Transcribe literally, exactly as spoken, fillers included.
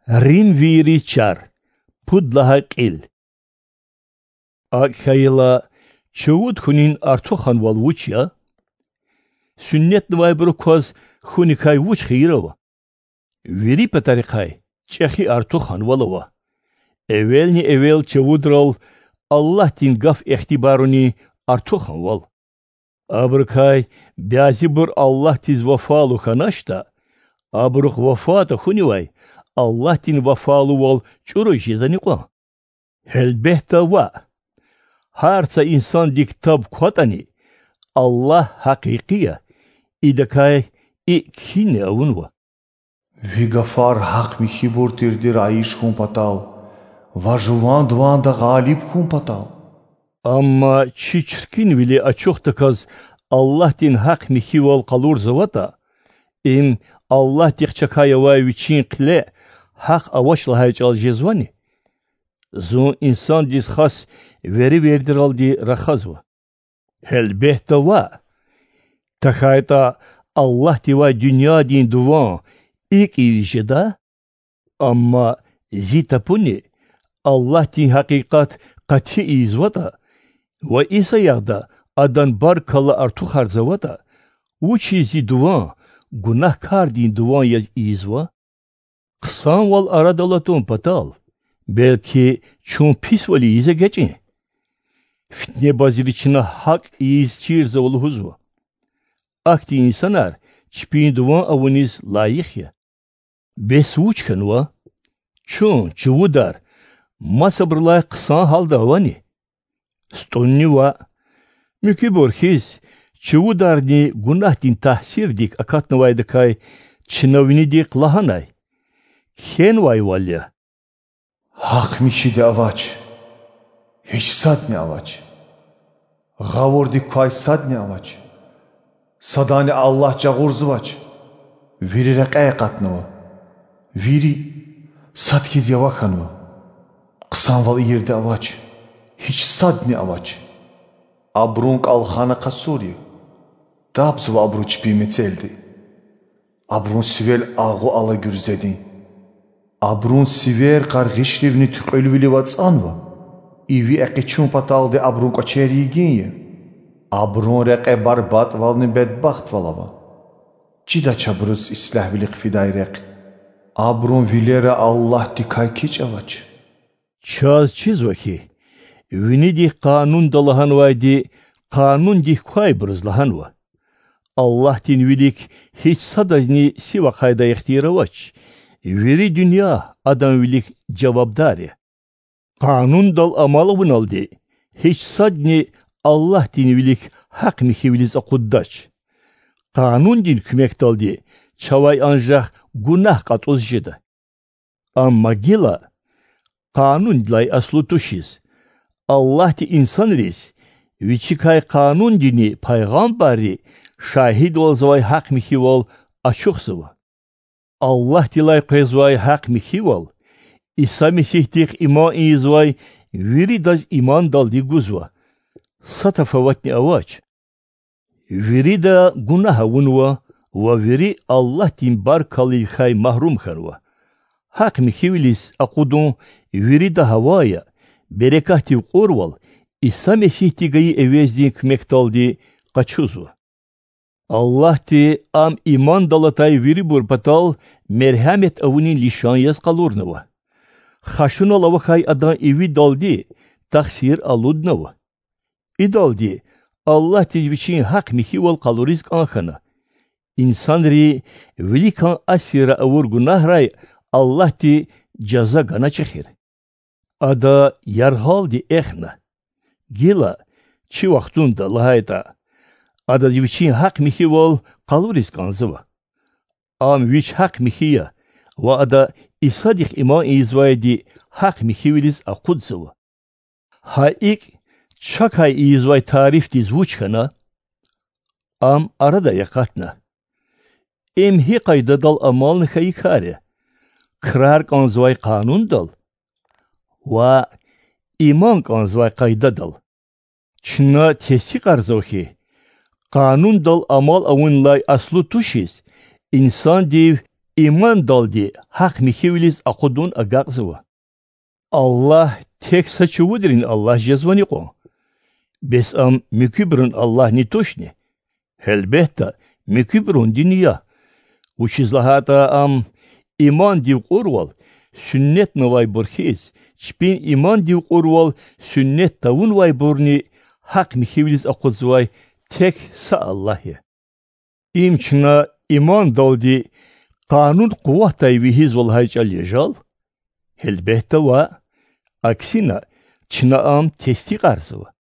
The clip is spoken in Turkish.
Rim viri çar, pudlaha qil. Akayla çavud kunin artoxan wal wuçya, sünnet nvay brukoz xunikay wuç xirava. Viri patarikay, çehi artoxan walava. Evelni evel çavudral, Allah tin gaf ihtibaruni artoxan wal. Abrkay, biazibur Allah tiz vafalu kanaşta, abruk vafata xunivay, Allah tin vafalu wal çuru jizaniqwa. Helbehta va. Harca insan diktab kotani, Allah hakikiya, idakay ikine avunva. Vigafar hak mi hibur tirdir aish hun patal, vajuvan duvan da galip hun patal. Amma çiçkin vili açoxtakaz Allah tin hak mi hival kalur zavata, im Allah tixçakaya vay viçin qile hak avaşla haycal jezvani. Zun insan diz khas veri verdir aldi rakhazva. Helbehta va. Takayta Allah tiva dünya din duvan ilk ilişeda, amma zitapuni Allah din hakikat kati izvata ve isa yağda adan bar kala artu harzavata uçi zi duvan günahkar din duvan yaz izva kısan val aradalatun patal belki çun pis vali ize geçin fitne bazir içine hak iz çirze olu huzva akti insanlar çpin duvan avuniz layık ya bes uçkan va çun çuvudar masabrlay kısan halda avani stonni va mükibor his çuvudarni günah din tahsir dik akatna vaydakay çınavini dik lahanay ken vay valya Hak mi şide avaç, hiç sadni avaç. Gavur dik kay sadni avaç. Sadani Allah cağur zıvaç. Viri rekaya katnava. Viri sadkiz yavakanva. Kısan val yerde avaç. Hiç sadni avaç. Abrunk alhana kasuri. Dabzı va abru çpimi celdi. Abrun sivel ağu ala gürzedin. Abrun siver kargışlivni tüqölvili vatsanva. İvi eqiçun pataldi abrun kaçeri ginye. Abrun reqe barbat valni bedbaxt valava. Cida çabrız islahvilik fiday req. Abrun vilere Allah dikay kiç avaç. Çaz çiz vaki. Vini di kanun dalahan vaydi, kanun di kuay bırızlahan va. Allah din vilik hiç sadazni siva kayda ihtira vaç. Veri dünya adam vilik cevabdari. Kanun dal amalı bunaldi. Hiç sadni Allah din vilik hak mihiviliz akuddaç. Kanun din kümek daldi. Çavay ancak günah katoz jeda. Amma gila kanun dilay aslu tuşiz. Allah di insan riz. Viçikay kanun dini paygambari şahid ol zavay hak mihivol açık zıva. Allah dilay qezvay hak mihivol. İsa mesihtik iman izvay viri daz iman daldi guzva. Satafavatni avaç. Viri da gunaha vunva ve viri Allah din bar kalil khay mahrum kharva. Hak mihivilis akudun viri da havaya berekahti qorval İsa mesihti gayı evezdi kmektaldi kaçuzu. Allah ti am iman dalatay viri bur patal merhamet avunin lişan yaz kalurnava. Xaşun olava khay adan evi daldi taksir aludnava. İdaldi Allah tecviçin hak mihival kalurisk ankhana. İnsan ri velikan asira avur gunahray Allah ti caza gana çekir. Ada yarhaldi ehna. Gila çi vaxtunda lahayta. Ada tecviçin hak mihival kalurisk anzıva. Am viç hak mihiya ve ada isadik iman izvaydi hak mihiviliz akudzıva. Haik çakay izvay tarif diz vuçkana am arada yakatna. Em hiqayda dal amalını kayikare. Kırar kanzvay kanun dal. Ve iman kanzvay kayda dal. Çına tesik arzavki. Kanun dal amal avunlay aslu tuşiz. İnsan div iman daldi hak mihivliz akudun agakzıva. Allah tek saçı vudirin Allah jezvani ko. Bes am mükübrün Allah nitoşni. Helbette mükübrün dünya. Uçizlahata am iman div urval. Sünnet navay burhiz. Çpin iman div urval. Sünnet tavun vay burni. Hak mihivliz akudzvay. Tek sa Allah'ya. İmçına iman daldi. Kanun kuvvetay vihiz vallahi çalyajal. Helbette va. Aksine çına am testi karsı va.